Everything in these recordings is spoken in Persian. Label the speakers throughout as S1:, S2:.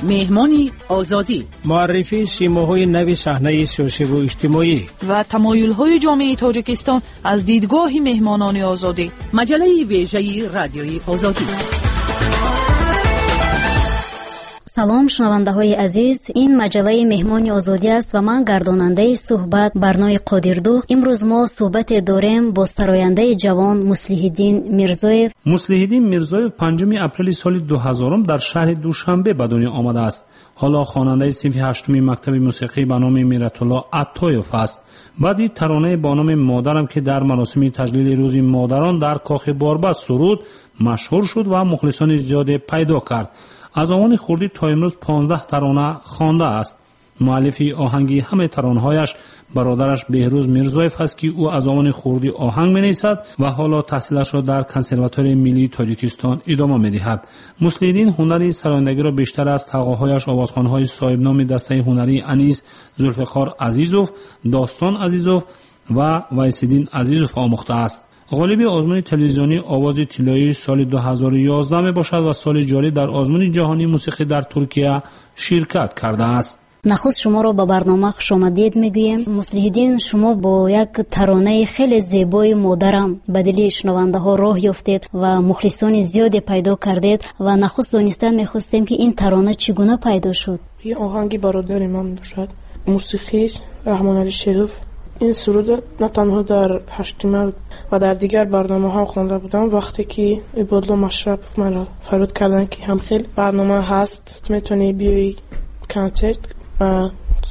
S1: مهمانی آزادی،
S2: معرفی سیماهای نوی صحنه سیاسی و اجتماعی
S1: و تمایل‌های جامعه تاجیکستان از دیدگاه مهمانان آزادی. مجله ویژه رادیوی آزادی.
S3: سلام شنونده‌های عزیز، این مجله مهمان آزادی است و من گرداننده صحبت برنامه قادردوغ. امروز ما صحبت داریم با سراینده جوان مصلح‌الدین میرزایف.
S2: مصلح‌الدین میرزایف 5 اپریل سال 2000 در شهر دوشنبه به دنیا آمده است. حالا خواننده صنف 8 مکتب موسیقی به نام میرت‌الله عطایف است. بعدی ترانه با نام مادرم که در مراسم تجلیل روز مادران در کاخ باربد سرود مشهور شد و مخلصان زیاد پیدا کرد. از آن خردی تا امروز 15 ترانه خوانده است. مؤلف آهنگی همه ترانه‌هایش برادرش بهروز میرزایف است که او از آن خردی آهنگ می‌نویسد و حالا تحصیلش را در کنسرواتوار ملی تاجیکستان ادامه می‌دهد. مصلح‌الدین هنری سرایندگی را بیشتر از تقاهایش آوازخوان‌های صاحب نام دسته هنری انیس ذوالفقار عزیزوف، داستان عزیزوف و ویس‌الدین عزیزوف آموخته است. غالب آزمون تلویزیونی آواز طلایی سال 2011 می باشد و سال جاری در آزمون جهانی موسیقی در ترکیه شرکت کرده است.
S3: نخست شما را به برنامه خوش آمدید میگویم. مصلح‌الدین، شما با یک ترانه خیلی زیبای مادرم به دل شنونده ها راه یافتید و مخلصان زیادی پیدا کردید و نخست دانستن میخواستیم که این ترانه چگونه پیدا شد.
S4: این آهنگی برادر من باشد، موسیقی رحمان علی شریف. این سرود نه تنها در 8 مارس و در دیگر برنامه ها خوانده بودم. وقتی که عبادالله مشرف مرا فرود کردن که هم خیلی برنامه هست میتونی بیایی کنسرت و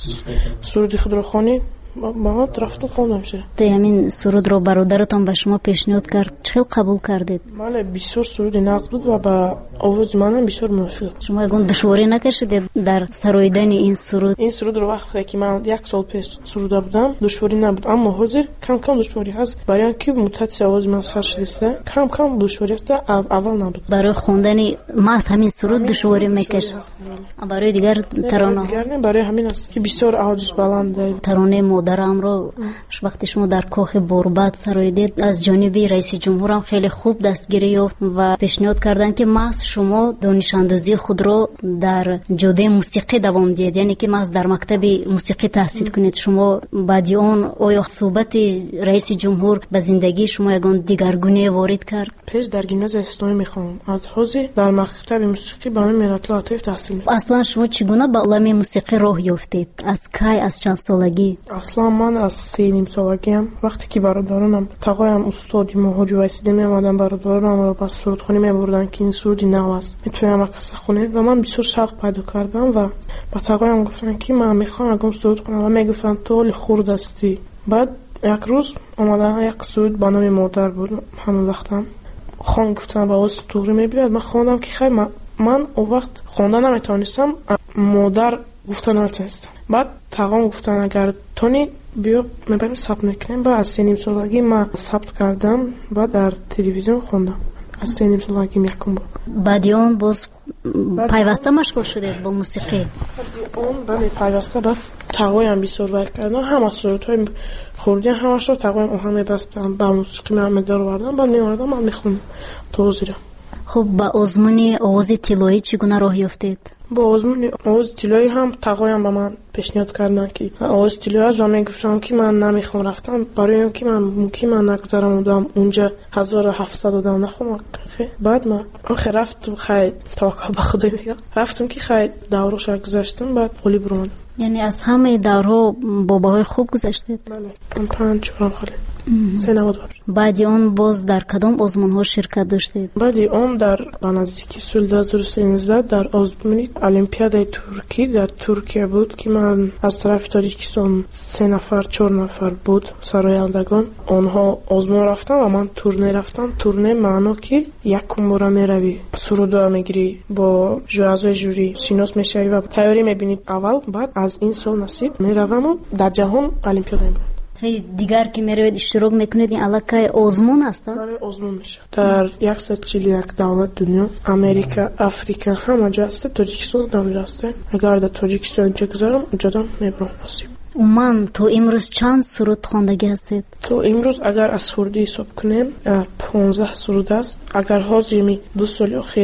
S4: سرود خود رو خوانی، ما رفتم خوندم شه.
S3: همین سرود رو برادرتان به شما پیشنهاد کرد، چقدر قبول کردید؟
S4: بله، بسیار سرود نقص بود و با آواز من بسیار موافق.
S3: شما یگون دشواری نکشیدید در سراییدن این سرود؟
S4: این سرود رو وقتی که من 1 سال پیش سروده بودم دشواری نبود، اما حاضر کم کم دشواری هست برای اینکه مدت آواز من سر شده. کم کم دشواری است، اول نبود. برای
S3: خوندن محض همین سرود دشواری میکشه. برای دیگر ترانه
S4: برای همین است که بسیار آواز بلنده.
S3: ترانه مادرم رو وقتی شما در کاخ باربد سراییدید از جانب رئیس جمهور هم خیلی خوب دستگیری یافت و پیشنهاد کردن که محض شما دانش اندازی خود رو در جاده موسیقی دوام دهید، یعنی که محض در مکتب موسیقی تحصیل کنید. شما بعد آن آیا صحبت رئیس جمهور به زندگی شما یگان دیگرگونه وارد کرد؟
S4: پیش در گیمنازیوم اسلامی میخوام، از حوزه در مکتب موسیقی به نام میرت‌الله عطایف تحصیل میکنم.
S3: اصلا شما چگونه به عالم موسیقی راه یافتید؟ از کی، از چند سالگی؟
S4: اصلا من از 3 سالگیم وقتی که برادرانم تقایم استادی حاجی ویس‌الدین میامدن برادرانم رو با سرودخوانی میبردن که این سرودی نو است میتونم کسی خونه و من بسیار شوق پیدا کردم و با تقایم گفتن که من میخوام اگه سرود کنم و میگفتن تو خرد هستی. بعد یک روز اومدن یک سرود با نام مادر بود، همون وقتم خان گفتن با آواز توری میبیاد. من خواندم که خیر من اون وقت خواندن نمیتونستم، مادر گفتن نمیتونستم. بعد تقایم گفتن اگر تونی بیا میبریم ثبت میکنیم. بعد از 3 سالگی من ثبت کردم و در تلویزیون خوندم. از 3 سالگی میکنم.
S3: بعد اون باز پیوسته مشغول شدید با موسیقی؟
S4: بعد اون بله پیوسته با تقایم بسیار ور کردم. همه سرودهای خوردی همش رو تقایم آهنگ میبستم، با موسیقی من میدار وردم، بعد میوردم من میخوندم تو زیرم.
S3: خب با آزمون آواز طلایی چگونه راه یافتید؟
S4: با آزمون آواز طلایی هم تقایم به من پیشنهاد کردن که آواز طلایی از من گفتم که من نمیخوام رفتم برای اینکه من ممکن من نگذارم بودم اونجا 1700 دادم نخوام. بعد من آخر رفتم خیر توکل به خدا بگم رفتم که خیر دورش گذاشتم. بعد قلی برام
S3: یعنی از همه دورها با بهای خوب گذشتید؟
S4: بله، من 5 خاله 3 نوادار.
S3: بعد اون باز در کدام آزمون ها شرکت داشتید؟
S4: بعد اون در نزدیکی سال 2013 در آزمون المپیاد ترکی در ترکیه بود که من از طرف تاجیکستان 3-4 نفر بود سرایندگان، آنها آزمون رفتن و من تورنه رفتم. تورنه معنی که یک بار میروی سرودا میگیری با جوازای جوری شناس میشی و تیاری میبینی اول، بعد از این سال نصیب میروم و در جهان المپیاد میبرم.
S3: دیگر که میروید اشتراک میکنید این علاقه آزمون است؟
S4: برای آزمون میشه در 141 دولت دنیا، امریکا، افریقا همه جا است. تاجیکستان نمیره است. اگر در تاجیکستان بگذارم اونجا میبرم نصیب.
S3: من تو امروز چند سرود خواندگی هستید؟
S4: تو امروز اگر از سرودی حساب کنیم 15 سرود است. اگر حاضرمی 2 سال اخیر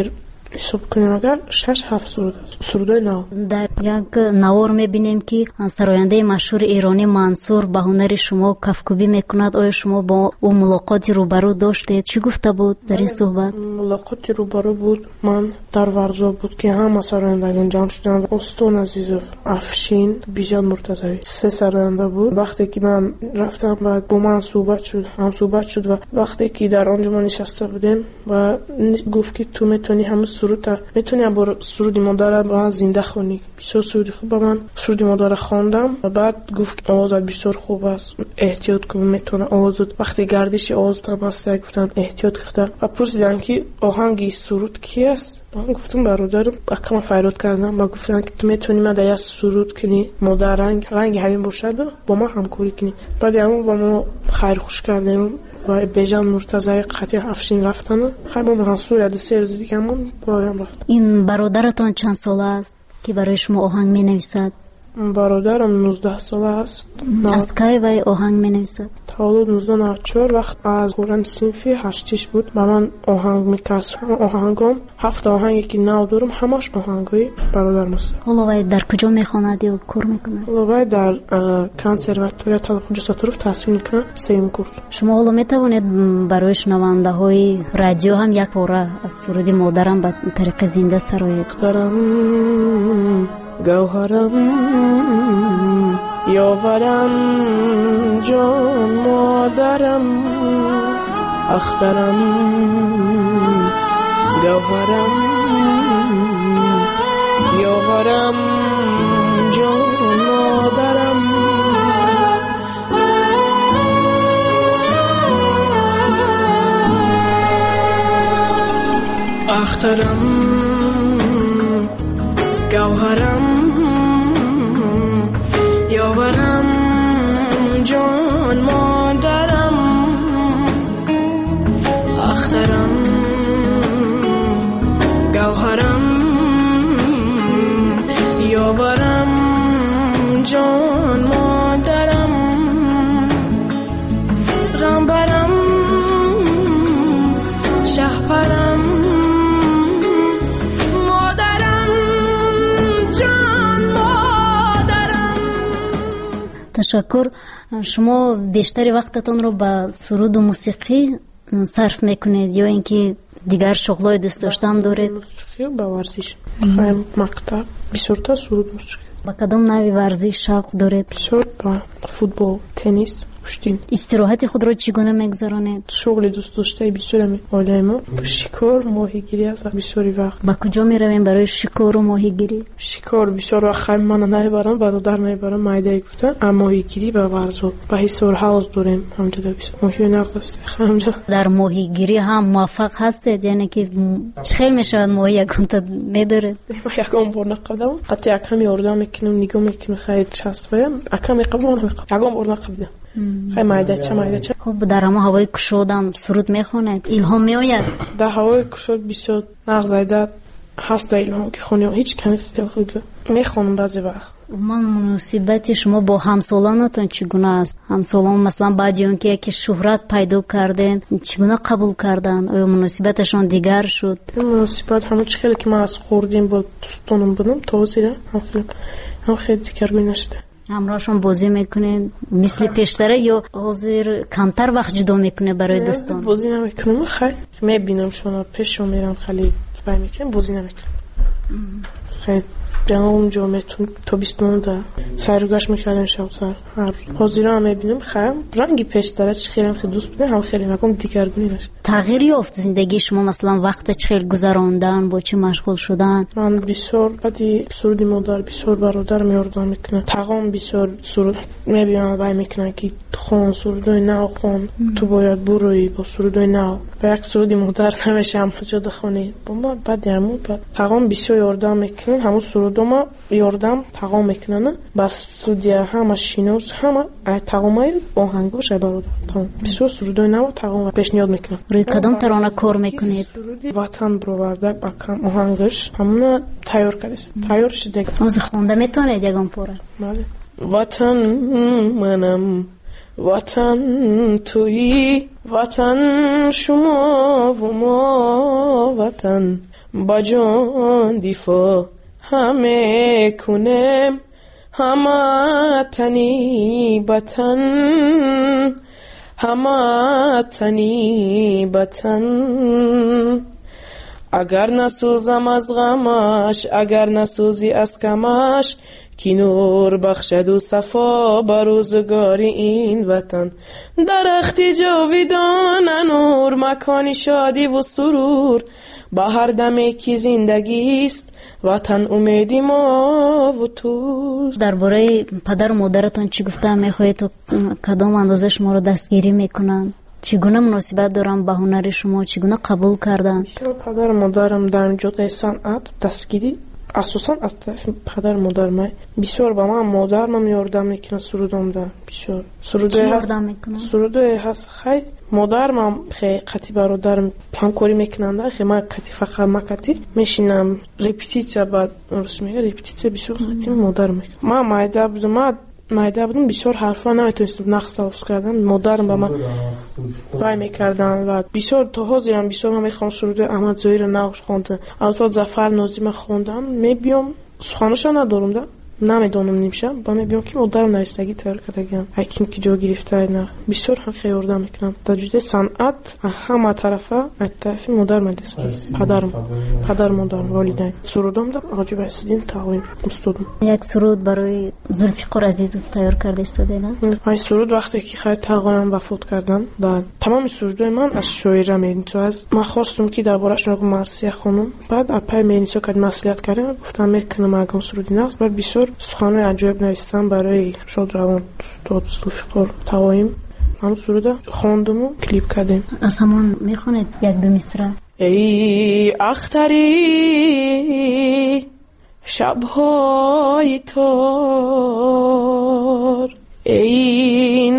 S4: حساب کنیم اگر 6-7 سرود است. سرودای نو.
S3: در یک نوار میبینیم که سراینده مشهور ایرانی منصور به هنر شما کفکوبی میکند. آیا شما با او ملاقاتی روبرو داشتید؟ چی گفته بود در این صحبت؟
S4: ملاقاتی روبرو بود. من در ورزا بود که همه سرایندگان جمع شدن. استون عزیزов، افشین، بیژن مرتضوی، 3 سراینده بود. وقتی که من رفتم بعد با من صحبت شد و وقتی که در آنجا ما نشسته بودیم و گفت که تو میتونی همه سرود میتونی با سرود مادر با زنده خونی. بسیار سرود خوب. من سرود مادر خواندم و بعد گفت آواز بسیار خوب است، احتیاط کن میتونه آواز. وقتی گردش آواز تا بسته گفتن احتیاط کن و پرسیدن که آهنگ سرود کی است. من گفتم برادرم اکم فریاد کردم و گفتن که تو میتونی من در سرود کنی مادر رنگ همین باشد با ما همکاری کنی. بعد همون با ما خیر خوش کردیم و بیژن مرتضوی قطعی افشین رفتن. خیلی با منصور علی 3 روز دیگه همون با هم رفت.
S3: این برادرتان چند ساله است که برای شما آهنگ می نویسد؟
S4: برادرم 19 ساله است.
S3: از کی وی آهنگ می نویسد؟
S4: تولد 1994 وقت از قرآن صنفی 8 بود با من آهنگ میکرد. آهنگام 7 آهنگی که نو دارم همش آهنگای برادرم است.
S3: حالا وی در کجا میخواند یا کار میکنه؟
S4: حالا وی در کنسرواتوار تلفن ساتروف تحصیل میکنه 3 کورس.
S3: شما حالا میتوانید برای شنونده های رادیو هم یک پاره از سرود مادرم به طریق زنده سرایید؟
S4: گوهرم یاورم جان مادرم اخترم گوهرم یاورم جان مادرم اخترم گوهرم یاورم جان مادرم اخترم گوهرم یاورم جان مادرم غمبرم شهپرم
S3: تشکر. شما بیشتر وقتتان رو به سرود و موسیقی صرف میکنید یا اینکه دیگر شغلای دوست داشتم دارید؟
S4: موسیقی با ورزش. خواهیم مکتب بسیار تا سرود موسیقی.
S3: با کدام نوع ورزش شوق دارید؟
S4: بسیار با فوتبال، تنیس، کشتی.
S3: استراحت خود رو چگونه میگذرانید؟
S4: شغل دوست داشته بسیار عالیه. شکار، ماهیگیری است و بسیاری وقت.
S3: با کجا میرویم برای شکار و ماهیگیری؟
S4: شکار بسیار وقت خیلی من نمیبرم، برادر میبرم. مایده گفتن اما ماهیگیری و ورزش با حصار حوض داریم همونجا بسیار ماهی نقد است همونجا.
S3: در ماهیگیری هم موفق هستید؟ یعنی که چخیل میشود ماهی یکم تا میدارید؟
S4: ما یکم بار نقدم حتی یکم یاردم میکنم نگاه میکنم خیلی چسبم یکم میقبلم یکم بار نقدم خیلی مایده چه.
S3: خب در اما هوای کشودم سرود میخونید؟ الهام میآید؟
S4: در هوای کشود بسیار نغزیده هست الهام که خونیم هیچ کمی خود میخونم بعضی وقت.
S3: من مناسبت شما با همسالانتان چگونه است؟ همسالان مثلا بعد اون که شهرت پیدا کردن چگونه قبول کردن؟ آیا مناسبتشان دیگر شد؟
S4: مناسبت همون چیزی که من از خوردیم با دوستانم بودم توزیره هم خیلی دیگرگوی نشده.
S3: همراهشون بازی میکنین مثل پیشتره یا حاضر کمتر وقت جدا میکنه برای دوستان؟
S4: بازی نمیکنم. خیلی میبینم شما پیشو میرم خیلی بای میکنم بازی نمیکنم. خیلی جنوم جامعتون تا 29 سرگاش میکردم شبتر هر حاضر هم میبینم. خیلی رنگی پیشتره چه خیلی دوست بودم هم خیلی نکم دیگرگونی نشد.
S3: تغییر یافت زندگی شما؟ مثلا وقت چه خیلی گذراندن با چه مشغول شدن؟
S4: من بسیار بعدی سرودی مادر بسیار برادر میاردم میکنه تقام بسیار سرود میبینم بای میکنه که خون سرودای نو خون تو باید بروی با سرودای نو با یک سرودی مادر نمیشم جدا خونی با بعد همون تقام بسیار یاردم میکنه همون سرودما یاردم تقام میکنه بس سرودی همه شینوس همه تقامای آهنگوش برادر تمام بسیار سرودای نو تقام پیشنهاد میکنه.
S3: روی کدام ترانه کار میکنید؟
S4: وطن برآورده بکم آهنگش همون تیار کردید تیار شده.
S3: از خونده میتونید یکم پاره؟
S4: بله. وطن منم وطن تویی وطن شما و ما وطن با جان دفاع همه کنم، همه تنی بطن، همه تنی بطن. اگر نسوزم از غمش، اگر نسوزی از کمش، کی نور بخشد و صفا بر روزگار این وطن. درخت جاویدان نور، مکانی شادی و سرور، با هر دمی که زندگی است وطن امیدی ما و تو.
S3: درباره پدر و مادرتان چی گفته میخواهید تو کدام اندازه شما رو دستگیری میکنن؟ چگونه مناسبت دارن با هنر شما؟ چگونه قبول کردن؟
S4: پدر و مادرم در جهت صنعت دستگیری اساسا از طرف پدر و مادر من بسیار با من مادرم یاردم میکنه. سرودم ده بسیار سروده هست خیلی مادرم خیلی قطعی برادرم همکاری میکنن. خیلی من قطعی فقط مکتی میشینم رپتیچه بعد روش میگه رپتیچه بسیار قطعی مادرم میکنه. من مایده بودم بسیار حرفا نمیتونستم نقص لفظ کردن. مادرم با من وای میکردن و بسیار تا حاضرم بسیار من میخوام سروده احمد زهیر نقش خوندم، استاد ظفر ناظم خوندم. میبیام سخنشو ندارم ده نمیدونم نمیشم با میبیام که مادرم نایستگی تر کردگم حکیم که جا گرفته نه بسیار هم خیلی اردم میکنم. در جهت صنعت همه طرفه از طرف مادر من دست پدر مادرم والدین سرودم ده حاجی وحیدالدین تقویم استادم. یک سرود برای ذوالفقار عزیز تیار کرده استاده نه؟ این سرود وقتی که خیلی تقویم وفات کردن بعد تمام سرودای من از شاعره میرنیسو از من خواستم که دربارش نگم مرثیه خانم بعد اپای میرنیسو که مصلحت کردم گفتم میکنم اگه سرودی نه بعد بسیار سخنه عجایب نوشتم برای شاد روان استاد ذوالفقار تقویم. هم سروده خواندم و کلیپ کردیم.
S3: از همون میخونید یک دو مصرع.
S4: ای اختری شبهای تار، ای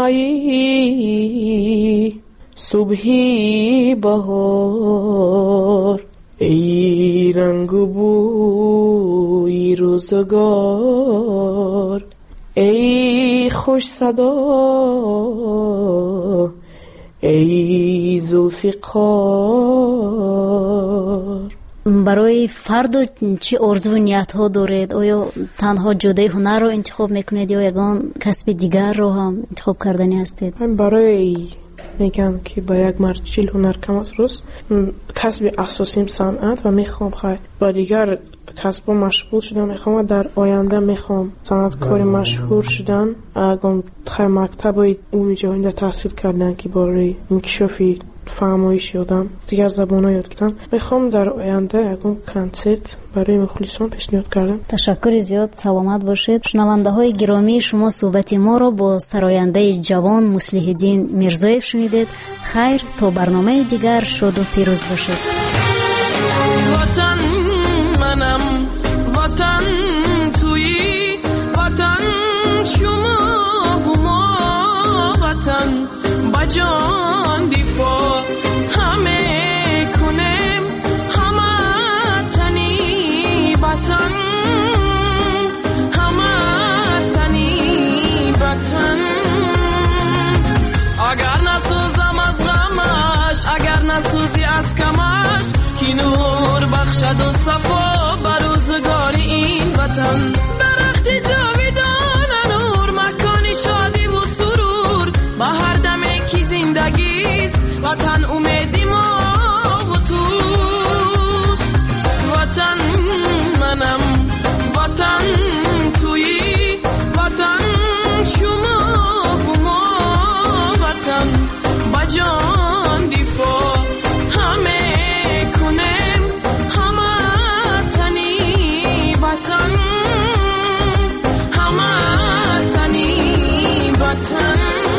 S4: نغمه‌ای صبحی بهار، ای رنگ و بوی روزگار، ای خوش صدا، ای ذوالفقار.
S3: برای فرد چی آرزو و نیت ها دارید؟ آیا تنها جده هنر رو انتخاب میکنید یا یگان کسب دیگر رو هم انتخاب کردنی هستید؟
S4: برای میگم که با یک مرچیل هنر کم است روز کسب اساسیم صنعت و میخوام خیلی با دیگر کسب مشغول شدم. میخوام در آینده میخوام صنعتکار مشهور شدن. اگر خیلی مکتب اون جایinde تحصیل کردن که برای انکشافی فهمایش یادم دیگر زبان‌ها یاد گرفتم. میخوام در آینده اون کنسرت برای مخلصان پیشنهاد کردم.
S3: تشکر زیاد، سلامت باشید. شنونده‌های گرامی، شما صحبت ما را با سراینده جوان مصلح الدین میرزایف شنیدید. خیر تا برنامه دیگر شاد و پیروز باشید.
S5: وطن منم، وطن تویی، وطن شما و ما، وطن با جان دفاع همه کنیم، همه تنی وطن، همه تنی وطن. اگر نسوزم از غمش، اگر نسوزی از کمش، کی نور بخشد و صفا بر روزگار این وطن. درخت جاویدان نور، مکان شادی و سرور، با هر دمی که زندگیست وطن امیدی ما و توست. وطن منم، وطن تویی، وطن شما و ما، وطن با جان دفاع همه کنیم، همه تنی وطن، همه تنی وطن.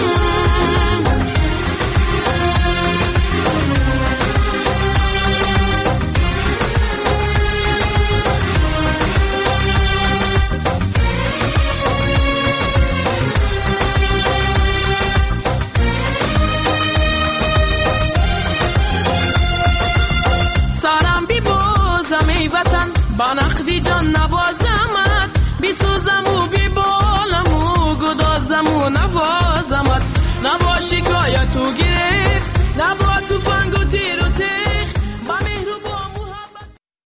S5: سرم بی بازم ای وطن، با نقدی جان نوازمت، بی سوزم و بی بالم و گدازم و نوازمت. نبا شکایت و گرفت، نبا توفنگ